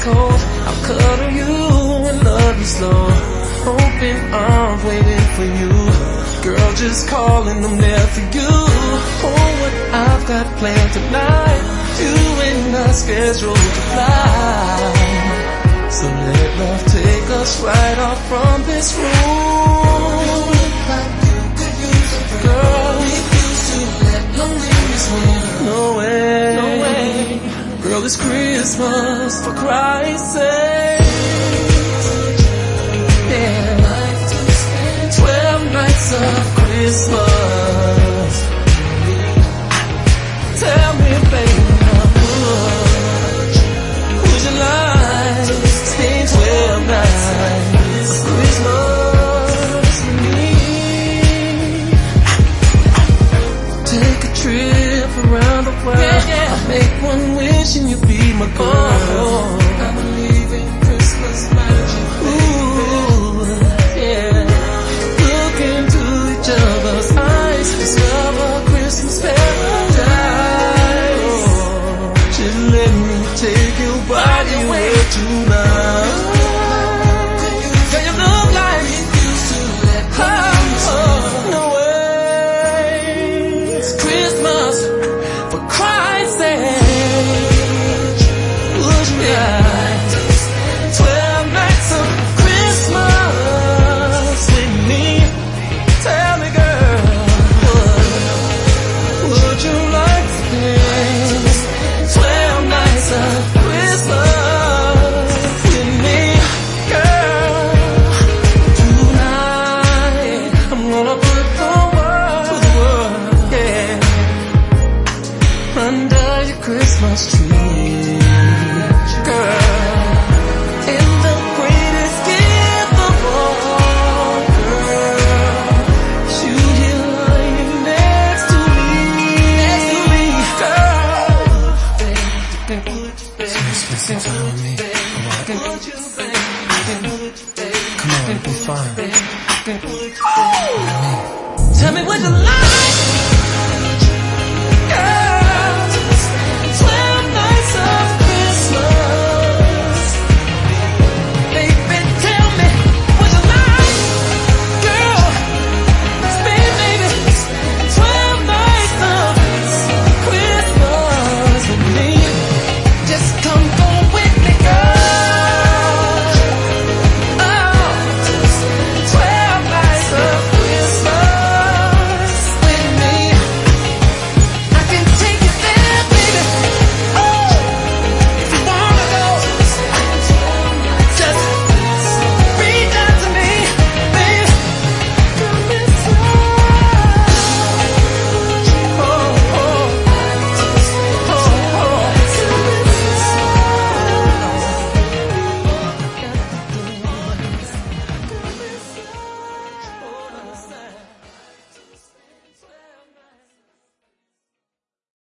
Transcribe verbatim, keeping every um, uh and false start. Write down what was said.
cold, I'll cuddle you and love you slow. Open arms waiting for you. Girl, just calling them there for you. Oh, what I've got planned tonight. You and I scheduled to fly. So let love take us right off from this room. Girl, we used to let loneliness win. No way, no way. Girl, it's Christmas, for Christ's sake. Yeah, twelve nights of Christmas. Tell me, baby, how much would you like to spend twelve nights of Christmas with me? Take a trip around the world. Yeah, yeah. I'll make one wish and you be my girl. Oh, I believe in Christmas magic. Ooh, yeah. Look into each other's eyes, discover Christmas paradise. Oh, just let me take your body away tonight. Can you look like you used to let oh, oh, no way. It's Christmas, for Christ's sake. Would you like twelve nights of Christmas with me? Tell me, girl, would, would you like to spend twelve nights of Christmas with me? Girl, tonight I'm gonna put the world, the world, yeah, under your Christmas tree. Girl, and the greatest gift of all, girl, is you here lying next to me, next to me, girl. Spend some time with me. Come on, it'll be fine. Tell me what you like.